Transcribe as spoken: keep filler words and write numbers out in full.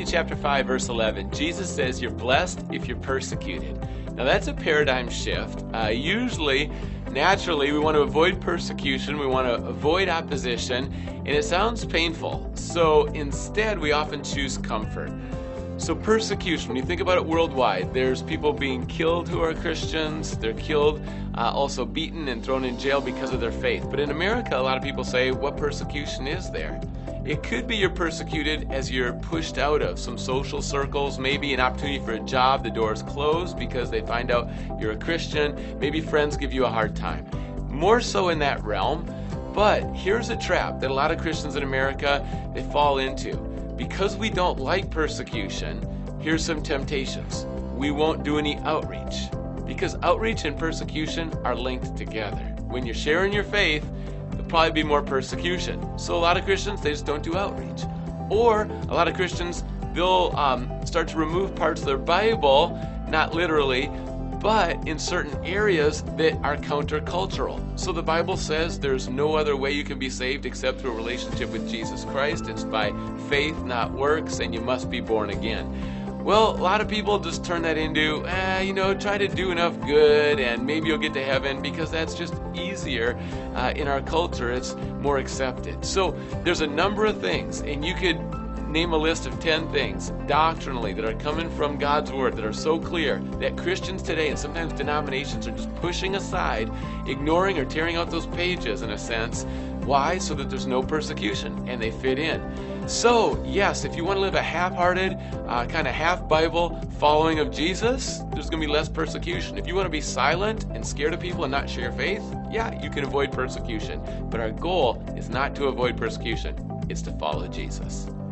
Matthew chapter five, verse eleven, Jesus says you're blessed if you're persecuted. Now that's a paradigm shift. Uh, usually, naturally, we want to avoid persecution, we want to avoid opposition, and it sounds painful. So instead, we often choose comfort. So persecution, when you think about it worldwide, there's people being killed who are Christians, they're killed, uh, also beaten and thrown in jail because of their faith. But in America, a lot of people say, what persecution is there? It could be you're persecuted as you're pushed out of some social circles, maybe an opportunity for a job, the door's closed because they find out you're a Christian, maybe friends give you a hard time. More so in that realm, but here's a trap that a lot of Christians in America, they fall into. Because we don't like persecution, here's some temptations. We won't do any outreach, because outreach and persecution are linked together. When you're sharing your faith, there'll probably be more persecution. So a lot of Christians, they just don't do outreach. Or a lot of Christians, they'll um, start to remove parts of their Bible, not literally, but in certain areas that are countercultural. So the Bible says there's no other way you can be saved except through a relationship with Jesus Christ. It's by faith, not works, and you must be born again. Well, a lot of people just turn that into, eh, you know, try to do enough good and maybe you'll get to heaven, because that's just easier uh, in our culture. It's more accepted. So there's a number of things, and you could name a list of ten things doctrinally that are coming from God's Word that are so clear that Christians today and sometimes denominations are just pushing aside, ignoring or tearing out those pages in a sense. Why? So that there's no persecution and they fit in. So, yes, if you want to live a half-hearted, uh, kind of half-Bible following of Jesus, there's going to be less persecution. If you want to be silent and scared of people and not share your faith, yeah, you can avoid persecution. But our goal is not to avoid persecution. It's to follow Jesus.